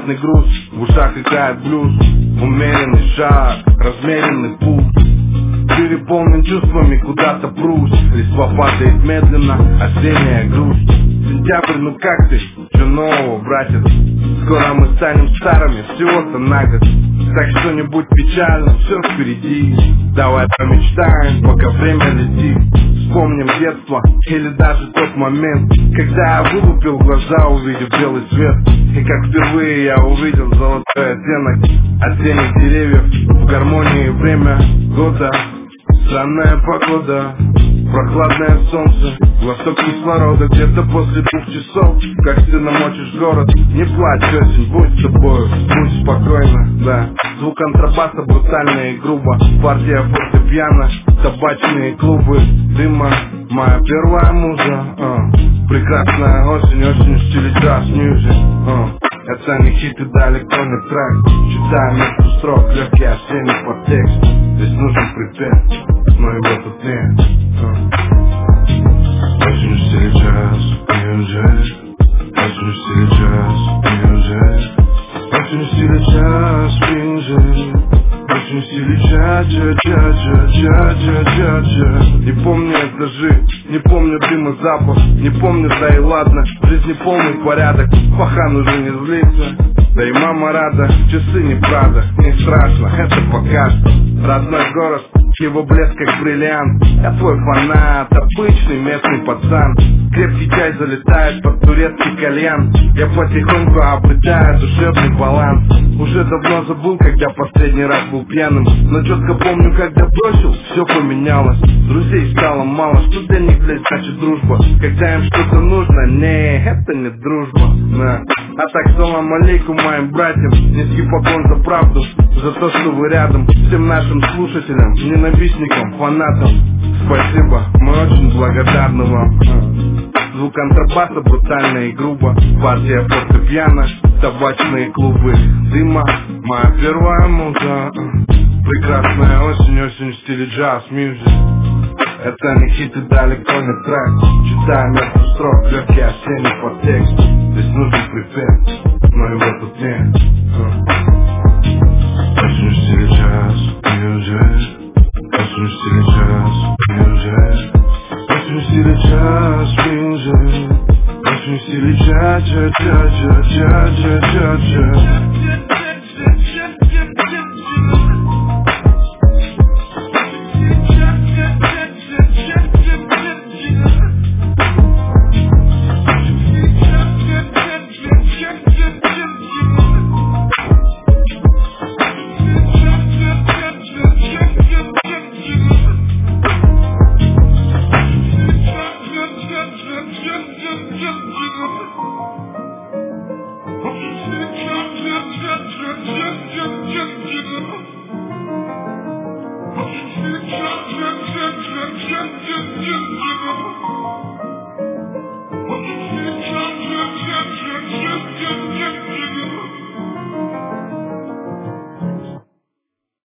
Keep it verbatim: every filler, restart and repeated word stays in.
приятный груз, в ушах играет блюз. Умеренный шаг, размеренный путь, переполнен чувствами, куда-то прусь. Листва падает медленно, осенняя грусть. Сентябрь, ну как ты? Что нового, братец? Скоро мы станем старыми, всего-то на год. Так что-нибудь печально, все впереди. Давай помечтаем, пока время летит. Вспомним детство, или даже тот момент, когда я вылупил глаза, увидев белый свет. И как впервые я увидел золотой оттенок осенних деревьев. В гармонии время года, странная погода, прохладное солнце, глоток кислорода. Где-то после двух часов, как ты намочишь город. Не плачь, осень, будь с тобой, будь спокойно, да. Звук контрабаса брутально и грубо, партия фортепиано, табачные клубы дыма. Моя первая муза, а. Прекрасная осень, осень в стиле джаз-мьюзик, а. Это не хит и далеко не трек. Читаю между строк, легкий осенний подтекст. Здесь нужен припев, но его тут нет. Осень в стиле джаз-мьюзик, осень в стиле джаз-мьюзик, осень в стиле джаз-мьюзик, осень в стиле джаз-джаз-джаз-джаз-джаз-джаз. Не помню этажи, не помню дыма запах, не помню, да и ладно. В жизни полный порядок, пахан уже не злится, да и мама рада. Часы не Прада, не страшно, это пока что. Родной город, его блеск как бриллиант. Я твой фанат, обычный местный пацан. Крепкий чай залетает под турецкий кальян. Я потихоньку обретаю душевный баланс. Уже давно забыл, когда последний раз был пьяным, но четко помню, когда бросил, все поменялось. Друзей стало мало, что для них, блядь, значит дружба. Когда им что-то нужно, не, это не дружба, да. А так, салам алейкум моим братьям, низкий поклон за правду, за то, что вы рядом. Всем нашим слушателям, ненавистникам, фанатам, спасибо, мы очень благодарны вам. Звук контрабаса брутально и грубо, партия фортепиано, табачные клубы дыма. Моя первая муза, прекрасная осень, осень в стиле джаз-мьюзик. Это не хит и далеко не трек. Читаю между строк, легкий осенний подтекст. Здесь нужен припев, но его тут нет. Осень в стиле джаз-мьюзик, осень в стиле джаз-мьюзик, осень в стиле джаз-мьюзик, осень в стиле джаз-джаз-джаз-джаз-джаз-джаз-джаз. Just, just, just, just, just, just, just, just,